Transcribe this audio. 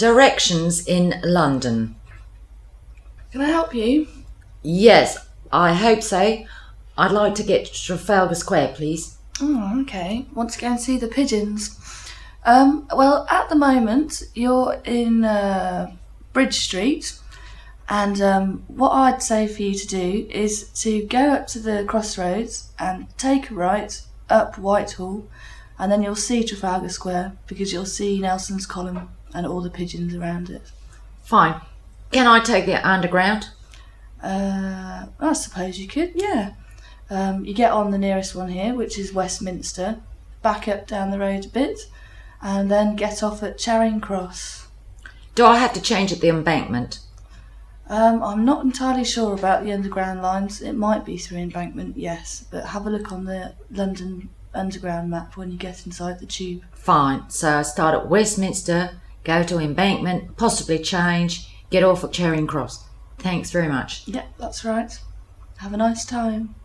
Directions in London. Can I help you? Yes, I hope so. I'd like to get to Trafalgar Square, please. Oh, okay. Want to go and see the pigeons? Well, at the moment, you're in Bridge Street, and what I'd say for you to do is to go up to the crossroads and take a right up Whitehall, and then you'll see Trafalgar Square, because you'll see Nelson's Column and all the pigeons around it. Fine. Can I take the underground? I suppose you could, yeah. You get on the nearest one here, which is Westminster, back up down the road a bit, and then get off at Charing Cross. Do I have to change at the Embankment? I'm not entirely sure about the underground lines. It might be through Embankment, yes, but have a look on the London Underground map when you get inside the tube. Fine. So I start at Westminster, go to Embankment, possibly change, get off at Charing Cross. Thanks very much. Yeah, that's right. Have a nice time.